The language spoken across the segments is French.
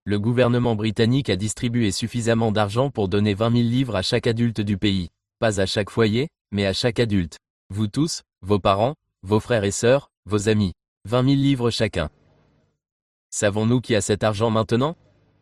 Le gouvernement britannique a distribué suffisamment d'argent pour donner 20 000 livres à chaque adulte du pays. Pas à chaque foyer, mais à chaque adulte. Vous tous, vos parents, vos frères et sœurs, vos amis. 20 000 livres chacun. Savons-nous qui a cet argent maintenant?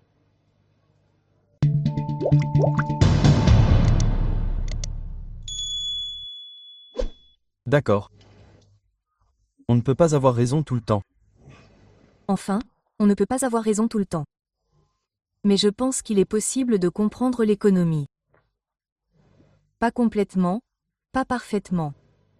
D'accord. On ne peut pas avoir raison tout le temps. Enfin, on ne peut pas avoir raison tout le temps. Mais je pense qu'il est possible de comprendre l'économie. Pas complètement, pas parfaitement.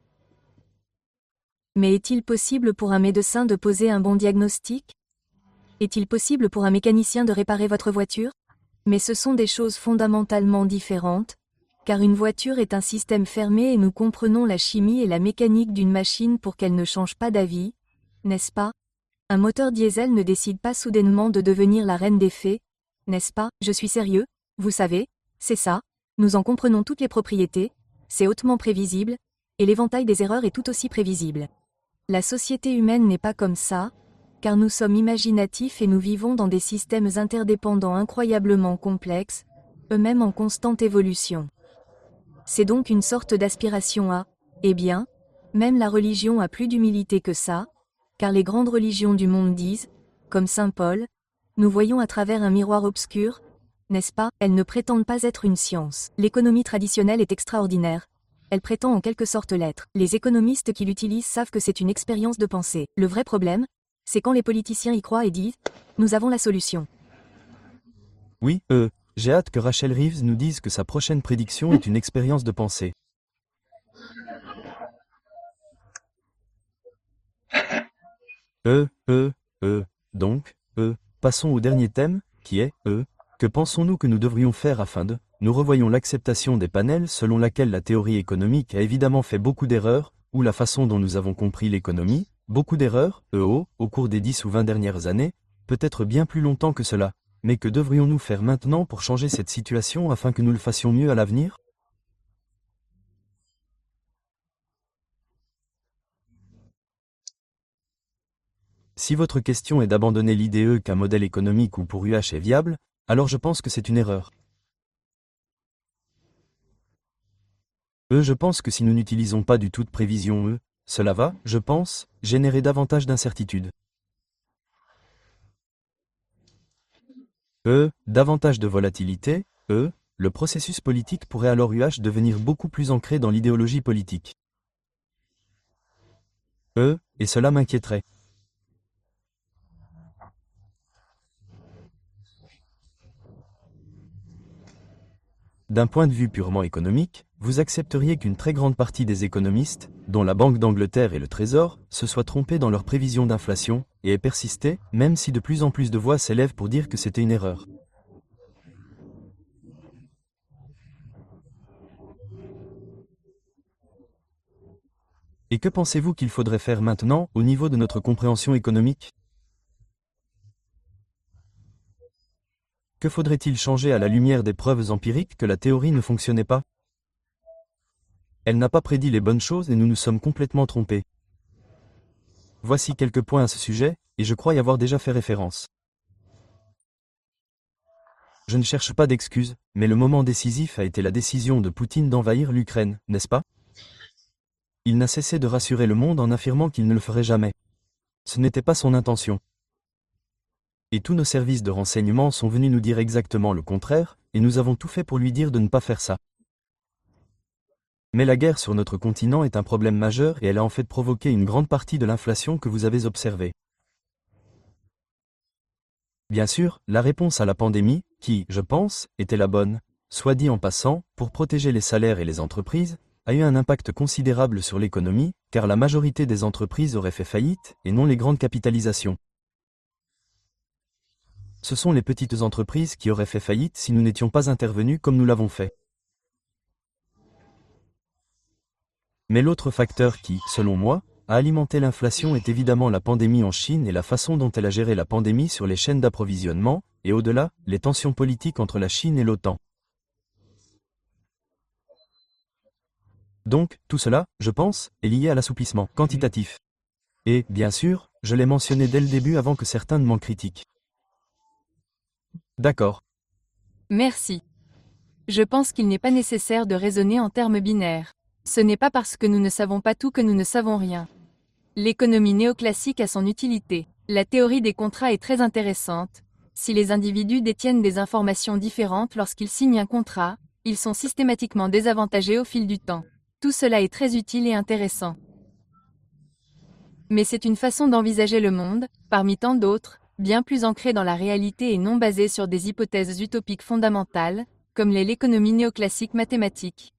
Mais est-il possible pour un médecin de poser un bon diagnostic? Est-il possible pour un mécanicien de réparer votre voiture? Mais ce sont des choses fondamentalement différentes, car une voiture est un système fermé et nous comprenons la chimie et la mécanique d'une machine pour qu'elle ne change pas d'avis, n'est-ce pas? Un moteur diesel ne décide pas soudainement de devenir la reine des fées, n'est-ce pas? Je suis sérieux, vous savez, c'est ça, nous en comprenons toutes les propriétés, c'est hautement prévisible, et l'éventail des erreurs est tout aussi prévisible. La société humaine n'est pas comme ça, car nous sommes imaginatifs et nous vivons dans des systèmes interdépendants incroyablement complexes, eux-mêmes en constante évolution. C'est donc une sorte d'aspiration à, eh bien, même la religion a plus d'humilité que ça, car les grandes religions du monde disent, comme saint Paul, nous voyons à travers un miroir obscur, n'est-ce pas? Elles ne prétendent pas être une science. L'économie traditionnelle est extraordinaire. Elle prétend en quelque sorte l'être. Les économistes qui l'utilisent savent que c'est une expérience de pensée. Le vrai problème, c'est quand les politiciens y croient et disent « Nous avons la solution ». Oui, j'ai hâte que Rachel Reeves nous dise que sa prochaine prédiction est une expérience de pensée. Donc, passons au dernier thème, qui est, que pensons-nous que nous devrions faire afin de... Nous revoyons l'acceptation des panels selon laquelle la théorie économique a évidemment fait beaucoup d'erreurs, ou la façon dont nous avons compris l'économie, beaucoup d'erreurs, au cours des 10 ou 20 dernières années, peut-être bien plus longtemps que cela. Mais que devrions-nous faire maintenant pour changer cette situation afin que nous le fassions mieux à l'avenir? Si votre question est d'abandonner l'idée qu'un modèle économique ou pour UH est viable, alors je pense que c'est une erreur. Je pense que si nous n'utilisons pas du tout de prévision cela va, je pense, générer davantage d'incertitudes. Davantage de volatilité, le processus politique pourrait alors devenir beaucoup plus ancré dans l'idéologie politique. Et cela m'inquiéterait. D'un point de vue purement économique, vous accepteriez qu'une très grande partie des économistes, dont la Banque d'Angleterre et le Trésor, se soient trompés dans leurs prévisions d'inflation, et aient persisté, même si de plus en plus de voix s'élèvent pour dire que c'était une erreur. Et que pensez-vous qu'il faudrait faire maintenant, au niveau de notre compréhension économique? Que faudrait-il changer à la lumière des preuves empiriques que la théorie ne fonctionnait pas? Elle n'a pas prédit les bonnes choses et nous nous sommes complètement trompés. Voici quelques points à ce sujet, et je crois y avoir déjà fait référence. Je ne cherche pas d'excuses, mais le moment décisif a été la décision de Poutine d'envahir l'Ukraine, n'est-ce pas? Il n'a cessé de rassurer le monde en affirmant qu'il ne le ferait jamais. Ce n'était pas son intention. Et tous nos services de renseignement sont venus nous dire exactement le contraire, et nous avons tout fait pour lui dire de ne pas faire ça. Mais la guerre sur notre continent est un problème majeur et elle a en fait provoqué une grande partie de l'inflation que vous avez observée. Bien sûr, la réponse à la pandémie, qui, je pense, était la bonne, soit dit en passant, pour protéger les salaires et les entreprises, a eu un impact considérable sur l'économie, car la majorité des entreprises auraient fait faillite, et non les grandes capitalisations. Ce sont les petites entreprises qui auraient fait faillite si nous n'étions pas intervenus comme nous l'avons fait. Mais l'autre facteur qui, selon moi, a alimenté l'inflation est évidemment la pandémie en Chine et la façon dont elle a géré la pandémie sur les chaînes d'approvisionnement, et au-delà, les tensions politiques entre la Chine et l'OTAN. Donc, tout cela, je pense, est lié à l'assouplissement quantitatif. Et, bien sûr, je l'ai mentionné dès le début avant que certains ne m'en critiquent. D'accord. Merci. Je pense qu'il n'est pas nécessaire de raisonner en termes binaires. Ce n'est pas parce que nous ne savons pas tout que nous ne savons rien. L'économie néoclassique a son utilité. La théorie des contrats est très intéressante. Si les individus détiennent des informations différentes lorsqu'ils signent un contrat, ils sont systématiquement désavantagés au fil du temps. Tout cela est très utile et intéressant. Mais c'est une façon d'envisager le monde, parmi tant d'autres, bien plus ancrée dans la réalité et non basée sur des hypothèses utopiques fondamentales, comme l'est l'économie néoclassique mathématique.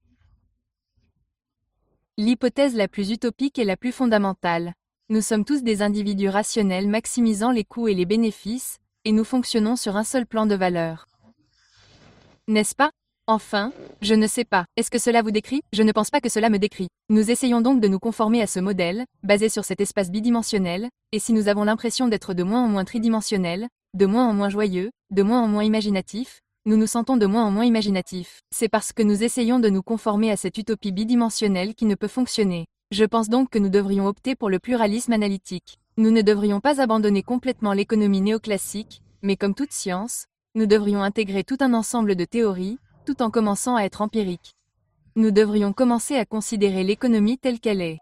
L'hypothèse la plus utopique est la plus fondamentale. Nous sommes tous des individus rationnels maximisant les coûts et les bénéfices, et nous fonctionnons sur un seul plan de valeur. N'est-ce pas? Enfin, je ne sais pas. Est-ce que cela vous décrit? Je ne pense pas que cela me décrit. Nous essayons donc de nous conformer à ce modèle, basé sur cet espace bidimensionnel, et si nous avons l'impression d'être de moins en moins tridimensionnels, de moins en moins joyeux, de moins en moins imaginatifs, nous nous sentons de moins en moins imaginatifs. C'est parce que nous essayons de nous conformer à cette utopie bidimensionnelle qui ne peut fonctionner. Je pense donc que nous devrions opter pour le pluralisme analytique. Nous ne devrions pas abandonner complètement l'économie néoclassique, mais comme toute science, nous devrions intégrer tout un ensemble de théories, tout en commençant à être empiriques. Nous devrions commencer à considérer l'économie telle qu'elle est.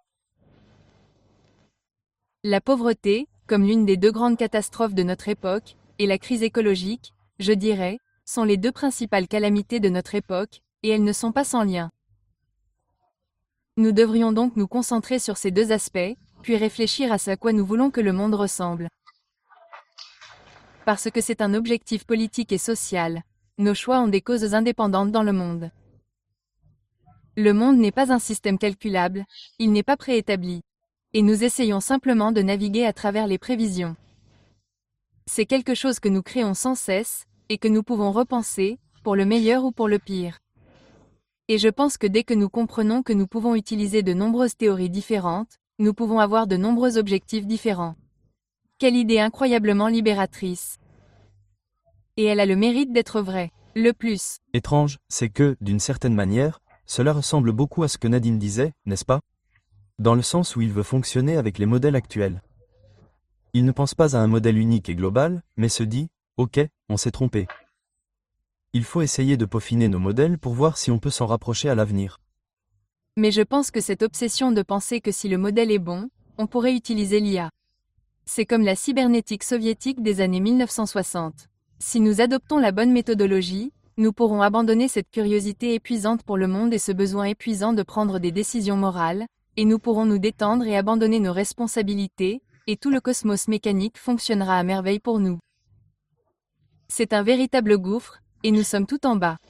La pauvreté, comme l'une des deux grandes catastrophes de notre époque, et la crise écologique, je dirais, sont les deux principales calamités de notre époque, et elles ne sont pas sans lien. Nous devrions donc nous concentrer sur ces deux aspects, puis réfléchir à ce à quoi nous voulons que le monde ressemble. Parce que c'est un objectif politique et social, nos choix ont des causes indépendantes dans le monde. Le monde n'est pas un système calculable, il n'est pas préétabli. Et nous essayons simplement de naviguer à travers les prévisions. C'est quelque chose que nous créons sans cesse, et que nous pouvons repenser, pour le meilleur ou pour le pire. Et je pense que dès que nous comprenons que nous pouvons utiliser de nombreuses théories différentes, nous pouvons avoir de nombreux objectifs différents. Quelle idée incroyablement libératrice. Et elle a le mérite d'être vraie. Le plus Étrange, c'est que, d'une certaine manière, cela ressemble beaucoup à ce que Nadine disait, n'est-ce pas? Dans le sens où il veut fonctionner avec les modèles actuels. Il ne pense pas à un modèle unique et global, mais se dit, ok, on s'est trompé. Il faut essayer de peaufiner nos modèles pour voir si on peut s'en rapprocher à l'avenir. Mais je pense que cette obsession de penser que si le modèle est bon, on pourrait utiliser l'IA. C'est comme la cybernétique soviétique des années 1960. Si nous adoptons la bonne méthodologie, nous pourrons abandonner cette curiosité épuisante pour le monde et ce besoin épuisant de prendre des décisions morales, et nous pourrons nous détendre et abandonner nos responsabilités, et tout le cosmos mécanique fonctionnera à merveille pour nous. C'est un véritable gouffre, et nous sommes tout en bas.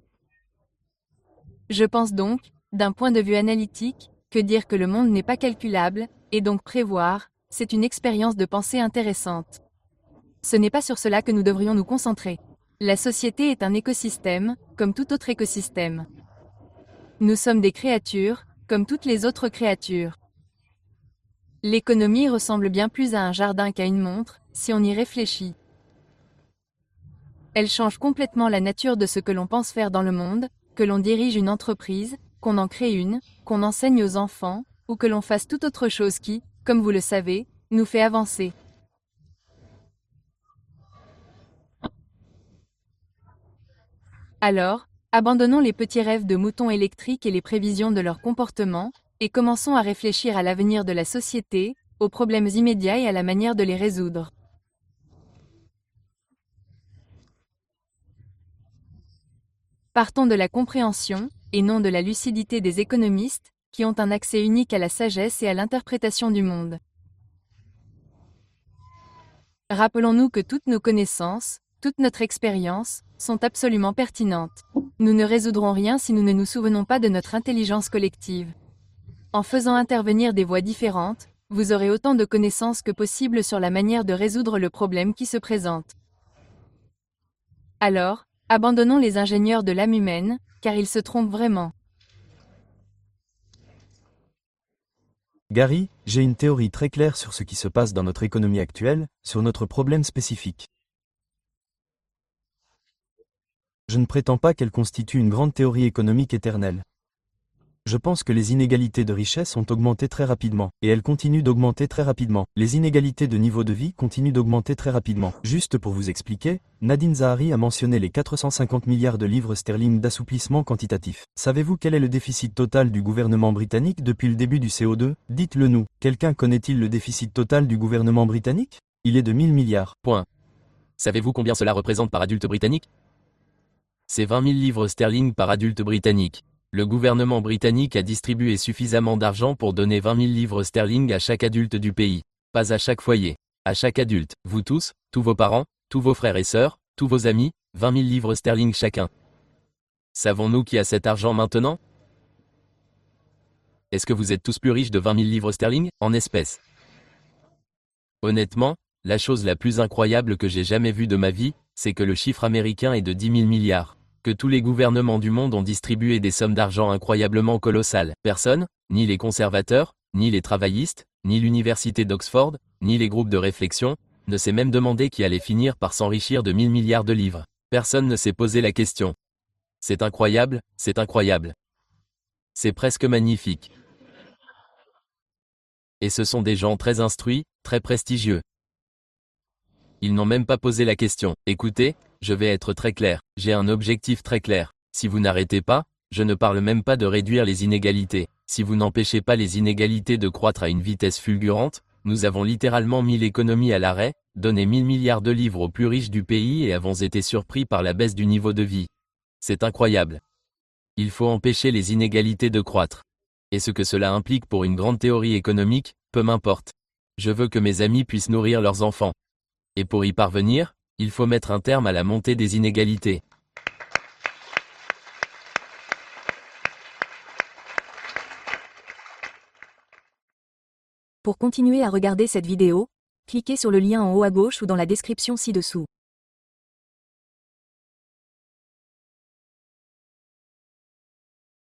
Je pense donc, d'un point de vue analytique, que dire que le monde n'est pas calculable, et donc prévoir, c'est une expérience de pensée intéressante. Ce n'est pas sur cela que nous devrions nous concentrer. La société est un écosystème, comme tout autre écosystème. Nous sommes des créatures, comme toutes les autres créatures. L'économie ressemble bien plus à un jardin qu'à une montre, si on y réfléchit. Elle change complètement la nature de ce que l'on pense faire dans le monde, que l'on dirige une entreprise, qu'on en crée une, qu'on enseigne aux enfants, ou que l'on fasse toute autre chose qui, comme vous le savez, nous fait avancer. Alors, abandonnons les petits rêves de moutons électriques et les prévisions de leur comportement, et commençons à réfléchir à l'avenir de la société, aux problèmes immédiats et à la manière de les résoudre. Partons de la compréhension, et non de la lucidité des économistes, qui ont un accès unique à la sagesse et à l'interprétation du monde. Rappelons-nous que toutes nos connaissances, toute notre expérience, sont absolument pertinentes. Nous ne résoudrons rien si nous ne nous souvenons pas de notre intelligence collective. En faisant intervenir des voix différentes, vous aurez autant de connaissances que possible sur la manière de résoudre le problème qui se présente. Alors, abandonnons les ingénieurs de l'âme humaine, car ils se trompent vraiment. Gary, j'ai une théorie très claire sur ce qui se passe dans notre économie actuelle, sur notre problème spécifique. Je ne prétends pas qu'elle constitue une grande théorie économique éternelle. Je pense que les inégalités de richesse ont augmenté très rapidement, et elles continuent d'augmenter très rapidement. Les inégalités de niveau de vie continuent d'augmenter très rapidement. Juste pour vous expliquer, Nadine Zahari a mentionné les 450 milliards de livres sterling d'assouplissement quantitatif. Savez-vous quel est le déficit total du gouvernement britannique depuis le début du CO2? Dites-le nous. Quelqu'un connaît-il le déficit total du gouvernement britannique? Il est de 1000 milliards. Point. Savez-vous combien cela représente par adulte britannique? C'est 20 000 livres sterling par adulte britannique. Le gouvernement britannique a distribué suffisamment d'argent pour donner 20 000 livres sterling à chaque adulte du pays. Pas à chaque foyer. À chaque adulte. Vous tous, tous vos parents, tous vos frères et sœurs, tous vos amis, 20 000 livres sterling chacun. Savons-nous qui a cet argent maintenant? Est-ce que vous êtes tous plus riches de 20 000 livres sterling, en espèces? Honnêtement, la chose la plus incroyable que j'ai jamais vue de ma vie, c'est que le chiffre américain est de 10 000 milliards. Que tous les gouvernements du monde ont distribué des sommes d'argent incroyablement colossales. Personne, ni les conservateurs, ni les travaillistes, ni l'université d'Oxford, ni les groupes de réflexion, ne s'est même demandé qui allait finir par s'enrichir de 1000 milliards de livres. Personne ne s'est posé la question. C'est incroyable, c'est incroyable. C'est presque magnifique. Et ce sont des gens très instruits, très prestigieux. Ils n'ont même pas posé la question. Écoutez, je vais être très clair, j'ai un objectif très clair. Si vous n'arrêtez pas, je ne parle même pas de réduire les inégalités. Si vous n'empêchez pas les inégalités de croître à une vitesse fulgurante, nous avons littéralement mis l'économie à l'arrêt, donné 1000 milliards de livres aux plus riches du pays et avons été surpris par la baisse du niveau de vie. C'est incroyable. Il faut empêcher les inégalités de croître. Et ce que cela implique pour une grande théorie économique, peu m'importe. Je veux que mes amis puissent nourrir leurs enfants. Et pour y parvenir, il faut mettre un terme à la montée des inégalités. Pour continuer à regarder cette vidéo, cliquez sur le lien en haut à gauche ou dans la description ci-dessous.